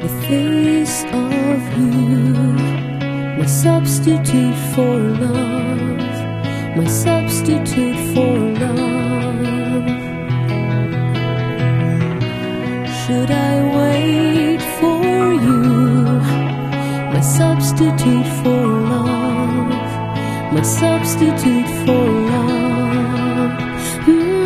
the face of you, my substitute for love, my substitute for love. Should I wait for you, my substitute for love, my substitute for love?